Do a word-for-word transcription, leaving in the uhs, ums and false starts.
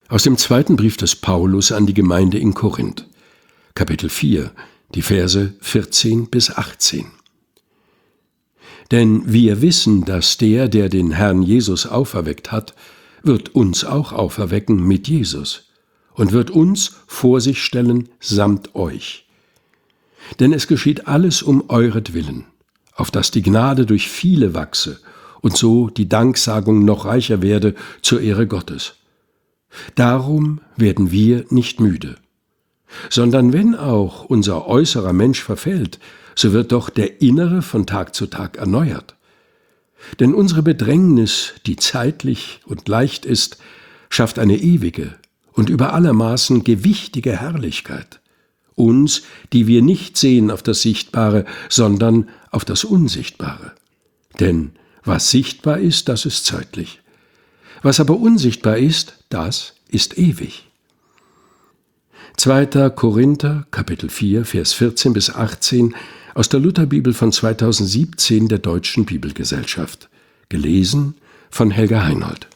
Aus dem zweiten Brief des Paulus an die Gemeinde in Korinth, Kapitel vier, die Verse vierzehn bis achtzehn. Denn wir wissen, dass der, der den Herrn Jesus auferweckt hat, wird uns auch auferwecken mit Jesus und wird uns vor sich stellen samt euch. Denn es geschieht alles um euretwillen, auf dass die Gnade durch viele wachse und so die Danksagung noch reicher werde zur Ehre Gottes. Darum werden wir nicht müde, sondern wenn auch unser äußerer Mensch verfällt, so wird doch der innere von Tag zu Tag erneuert. Denn unsere Bedrängnis, die zeitlich und leicht ist, schafft eine ewige und über allermaßen gewichtige Herrlichkeit, uns, die wir nicht sehen auf das Sichtbare, sondern auf das Unsichtbare. Denn was sichtbar ist, das ist zeitlich. Was aber unsichtbar ist, das ist ewig. zweiter Korinther, Kapitel vier, Vers vierzehn bis achtzehn aus der Lutherbibel von zweitausendsiebzehn der Deutschen Bibelgesellschaft. Gelesen von Helga Heinold.